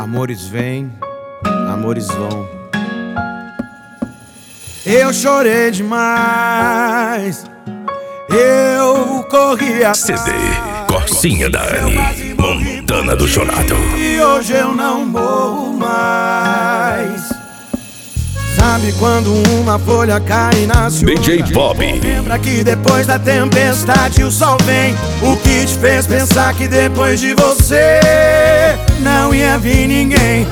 Amores vêm, amores vão. Eu chorei demais, eu corri atrás. CD Corsinha da Anne, Montana do Chorado. E hoje eu não morro mais. Sabe quando uma folha cai e nasce DJ outra? Bob. Lembra que depois da tempestade o sol vem. O que te fez pensar que depois de você não ia vir ninguém?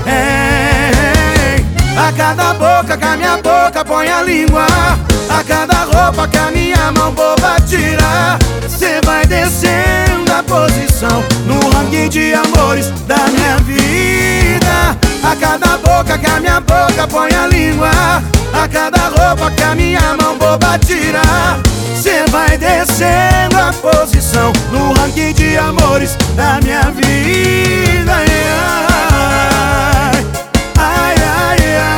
A cada boca que a minha boca põe a língua, a cada roupa que a minha mão boba tira, cê vai descendo a posição no ranking de amores da minha vida. A cada boca que a minha boca põe a língua, a cada roupa que a minha mão boba tira, cê vai descendo a posição no ranking de amores da minha vida. Ai, ai,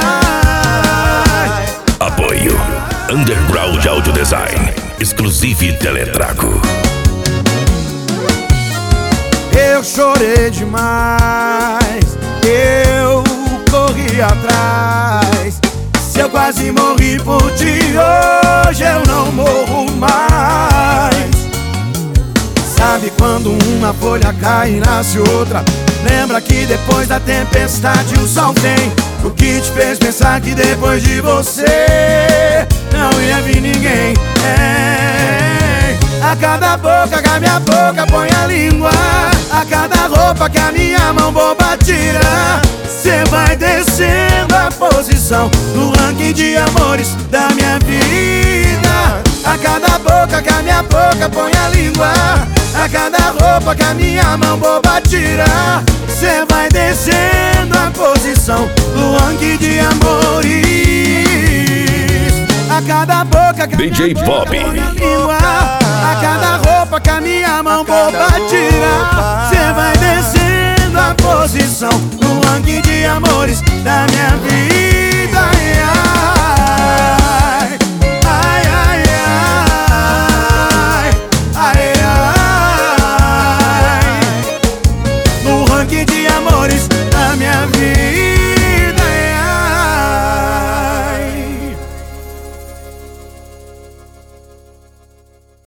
ai. Apoio Underground Audio Design, Exclusive Teletraco. Eu chorei demais, eu corri atrás. Se eu quase morri por ti, hoje eu não morro mais. Sabe quando uma folha cai e nasce outra? Lembra que depois da tempestade o sol vem. O que te fez pensar que depois de você não ia vir ninguém? A cada boca que a minha boca põe a língua, a cada roupa que a minha mão boba tira, cê vai descendo a posição no ranking de amores da minha vida. A cada boca que a minha boca põe a língua, a cada roupa que a minha mão boba tira, cê vai descendo a posição no ranking de amores. A cada boca que a DJ minha Bob. boca põe a língua, a cada roupa que a minha mão boba tira, cê vai descendo a posição no ranking de amores da minha vida. Ai, ai, ai, ai, ai, no ranking de amores da minha vida.